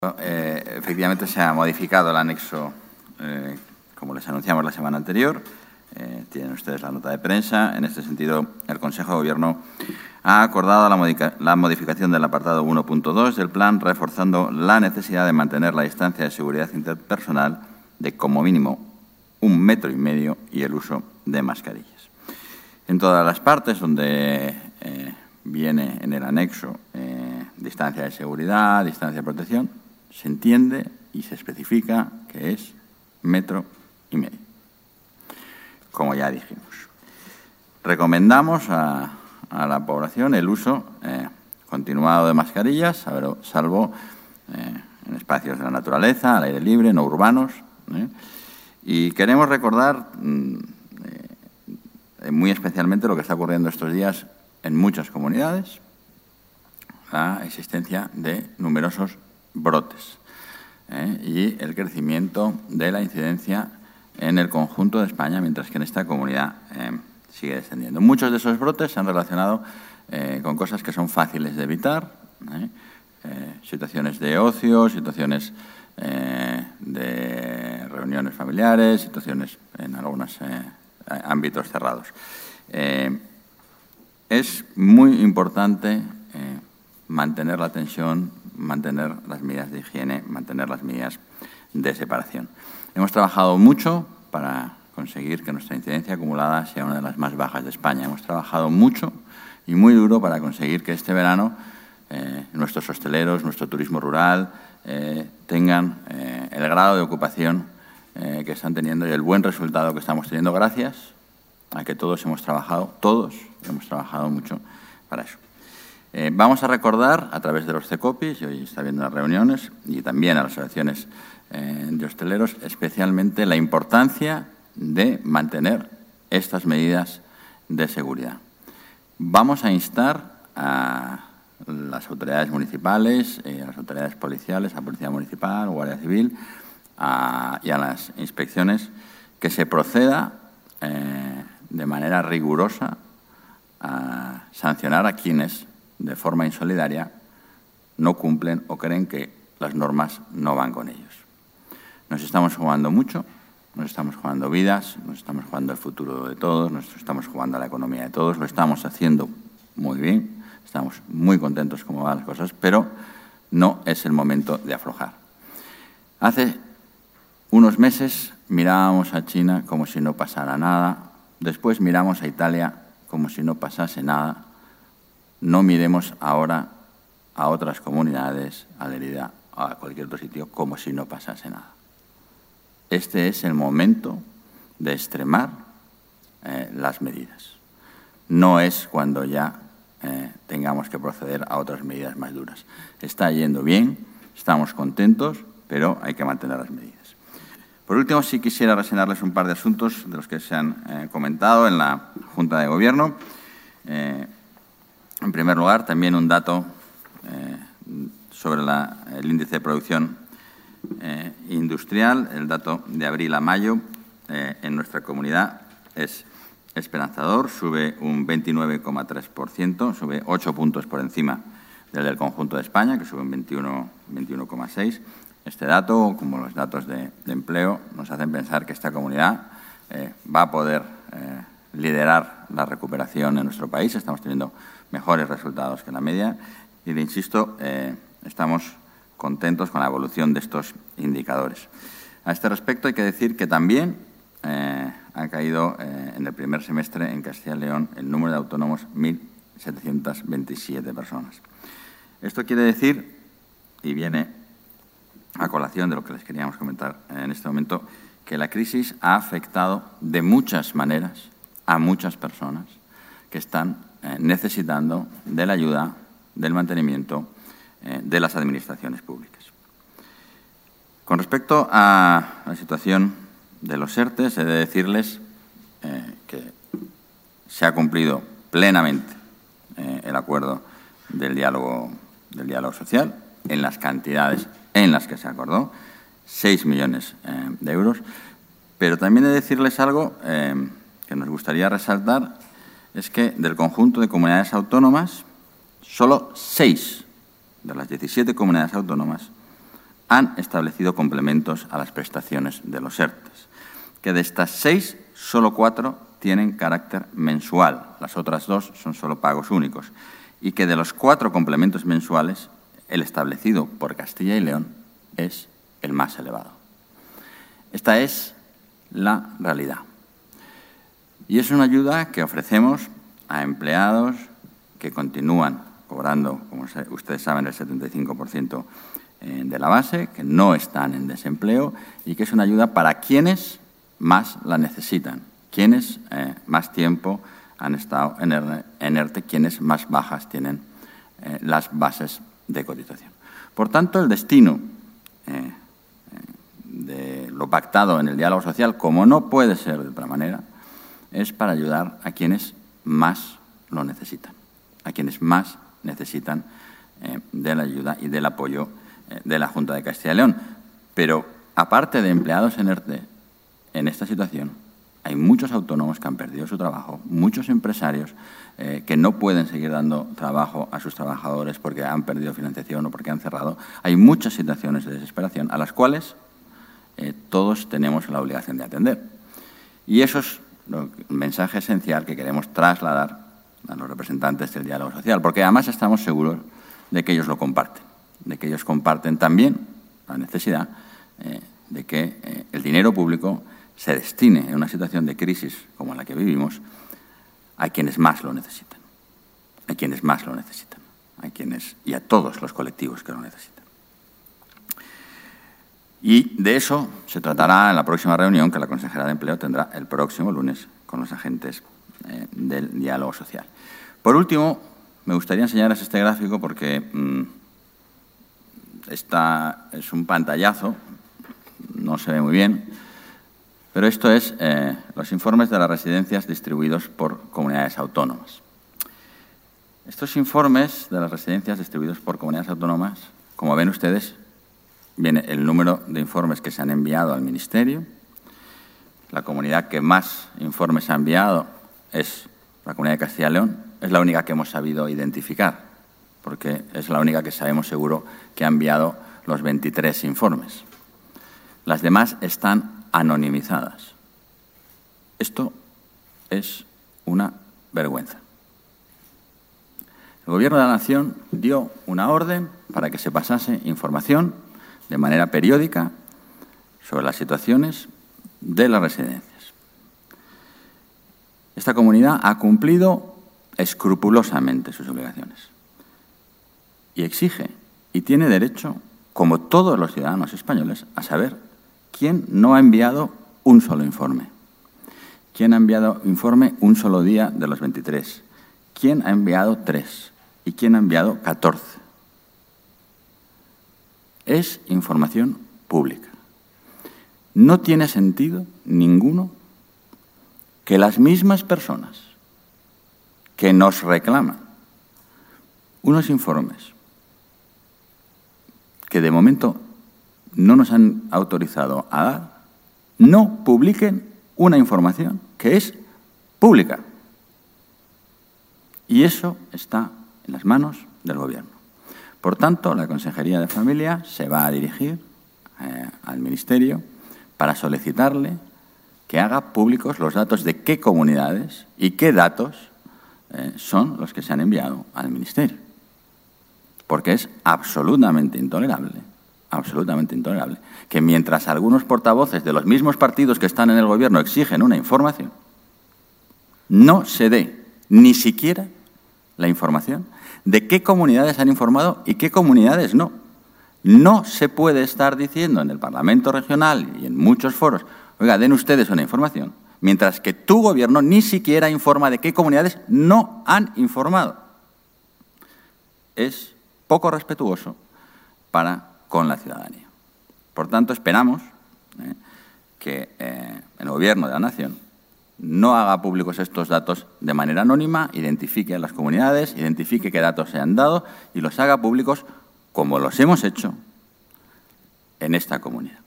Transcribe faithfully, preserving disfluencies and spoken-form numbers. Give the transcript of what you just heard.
Eh, efectivamente se ha modificado el anexo, eh, como les anunciamos la semana anterior. Eh, tienen ustedes la nota de prensa. En este sentido, el Consejo de Gobierno ha acordado la, modica la modificación del apartado uno punto dos del plan, reforzando la necesidad de mantener la distancia de seguridad interpersonal de como mínimo un metro y medio y el uso de mascarillas. En todas las partes donde eh, viene en el anexo eh, distancia de seguridad, distancia de protección, se entiende y se especifica que es metro y medio, como ya dijimos. Recomendamos a, a la población el uso eh, continuado de mascarillas, salvo eh, en espacios de la naturaleza, al aire libre, no urbanos. ¿eh? Y queremos recordar eh, muy especialmente lo que está ocurriendo estos días en muchas comunidades, la existencia de numerosos brotes ¿eh? y el crecimiento de la incidencia en el conjunto de España, mientras que en esta comunidad eh, sigue descendiendo. Muchos de esos brotes se han relacionado eh, con cosas que son fáciles de evitar, ¿eh? Eh, situaciones de ocio, situaciones eh, de reuniones familiares, situaciones en algunos eh, ámbitos cerrados. Eh, es muy importante eh, mantener la tensión, mantener las medidas de higiene, mantener las medidas de separación. Hemos trabajado mucho para conseguir que nuestra incidencia acumulada sea una de las más bajas de España. Hemos trabajado mucho y muy duro para conseguir que este verano eh, nuestros hosteleros, nuestro turismo rural, eh, tengan eh, el grado de ocupación eh, que están teniendo y el buen resultado que estamos teniendo gracias a que todos hemos trabajado, todos hemos trabajado mucho para eso. Eh, vamos a recordar a través de los CECOPIs, y hoy está habiendo las reuniones, y también a las asociaciones eh, de hosteleros, especialmente la importancia de mantener estas medidas de seguridad. Vamos a instar a las autoridades municipales, eh, a las autoridades policiales, a Policía Municipal, Guardia Civil a, y a las inspecciones que se proceda eh, de manera rigurosa a sancionar a quienes de forma insolidaria no cumplen o creen que las normas no van con ellos. Nos estamos jugando mucho, nos estamos jugando vidas, nos estamos jugando el futuro de todos, nos estamos jugando la economía de todos, lo estamos haciendo muy bien, estamos muy contentos cómo van las cosas, pero no es el momento de aflojar. Hace unos meses mirábamos a China como si no pasara nada, después miramos a Italia como si no pasase nada. No miremos ahora a otras comunidades, a Lerida, a cualquier otro sitio, como si no pasase nada. Este es el momento de extremar eh, las medidas. No es cuando ya eh, tengamos que proceder a otras medidas más duras. Está yendo bien, estamos contentos, pero hay que mantener las medidas. Por último, sí quisiera reseñarles un par de asuntos de los que se han eh, comentado en la Junta de Gobierno. Eh, En primer lugar, también un dato eh, sobre la, el índice de producción eh, industrial. El dato de abril a mayo eh, en nuestra comunidad es esperanzador, sube un veintinueve coma tres por ciento, sube ocho puntos por encima del del conjunto de España, que sube un veintiuno coma seis por ciento. Este dato, como los datos de, de empleo, nos hacen pensar que esta comunidad eh, va a poder eh, liderar la recuperación en nuestro país. Estamos teniendo mejores resultados que la media y, le insisto, eh, estamos contentos con la evolución de estos indicadores. A este respecto hay que decir que también eh, ha caído eh, en el primer semestre en Castilla y León el número de autónomos, mil setecientas veintisiete personas. Esto quiere decir, y viene a colación de lo que les queríamos comentar en este momento, que la crisis ha afectado de muchas maneras a muchas personas que están eh, necesitando de la ayuda, del mantenimiento eh, de las administraciones públicas. Con respecto a la situación de los ERTES, he de decirles eh, que se ha cumplido plenamente eh, el acuerdo del diálogo, del diálogo social en las cantidades en las que se acordó, seis millones eh, de euros, pero también he de decirles algo eh, que nos gustaría resaltar, es que del conjunto de comunidades autónomas, solo seis de las diecisiete comunidades autónomas han establecido complementos a las prestaciones de los ERTES, que de estas seis, solo cuatro tienen carácter mensual, las otras dos son solo pagos únicos, y que de los cuatro complementos mensuales, el establecido por Castilla y León es el más elevado. Esta es la realidad. Y es una ayuda que ofrecemos a empleados que continúan cobrando, como ustedes saben, el setenta y cinco por ciento de la base, que no están en desempleo y que es una ayuda para quienes más la necesitan, quienes eh, más tiempo han estado en ERTE, quienes más bajas tienen eh, las bases de cotización. Por tanto, el destino eh, de lo pactado en el diálogo social, como no puede ser de otra manera, es para ayudar a quienes más lo necesitan, a quienes más necesitan eh, de la ayuda y del apoyo eh, de la Junta de Castilla y León. Pero, aparte de empleados en ERTE, en esta situación hay muchos autónomos que han perdido su trabajo, muchos empresarios eh, que no pueden seguir dando trabajo a sus trabajadores porque han perdido financiación o porque han cerrado. Hay muchas situaciones de desesperación a las cuales eh, todos tenemos la obligación de atender. Y eso es el mensaje esencial que queremos trasladar a los representantes del diálogo social, porque además estamos seguros de que ellos lo comparten, de que ellos comparten también la necesidad eh, de que eh, el dinero público se destine en una situación de crisis como la que vivimos a quienes más lo necesitan, a quienes más lo necesitan, a quienes y a todos los colectivos que lo necesitan. Y de eso se tratará en la próxima reunión que la consejera de Empleo tendrá el próximo lunes con los agentes eh, del diálogo social. Por último, me gustaría enseñarles este gráfico porque mmm, esta es un pantallazo, no se ve muy bien, pero esto es eh, los informes de las residencias distribuidos por comunidades autónomas. Estos informes de las residencias distribuidos por comunidades autónomas, como ven ustedes, viene el número de informes que se han enviado al Ministerio. La comunidad que más informes ha enviado es la Comunidad de Castilla y León. Es la única que hemos sabido identificar, porque es la única que sabemos seguro que ha enviado los veintitrés informes. Las demás están anonimizadas. Esto es una vergüenza. El Gobierno de la Nación dio una orden para que se pasase información de manera periódica sobre las situaciones de las residencias. Esta comunidad ha cumplido escrupulosamente sus obligaciones y exige y tiene derecho, como todos los ciudadanos españoles, a saber quién no ha enviado un solo informe, quién ha enviado informe un solo día de los veintitrés, quién ha enviado tres y quién ha enviado catorce. Es información pública. No tiene sentido ninguno que las mismas personas que nos reclaman unos informes que de momento no nos han autorizado a dar, no publiquen una información que es pública. Y eso está en las manos del Gobierno. Por tanto, la Consejería de Familia se va a dirigir eh, al Ministerio para solicitarle que haga públicos los datos de qué comunidades y qué datos eh, son los que se han enviado al Ministerio. Porque es absolutamente intolerable, absolutamente intolerable, que mientras algunos portavoces de los mismos partidos que están en el Gobierno exigen una información, no se dé ni siquiera la información de qué comunidades han informado y qué comunidades no. No se puede estar diciendo en el Parlamento regional y en muchos foros, oiga, den ustedes una información, mientras que tu Gobierno ni siquiera informa de qué comunidades no han informado. Es poco respetuoso para con la ciudadanía. Por tanto, esperamos eh, que eh, el Gobierno de la Nación no haga públicos estos datos de manera anónima, identifique a las comunidades, identifique qué datos se han dado y los haga públicos como los hemos hecho en esta comunidad.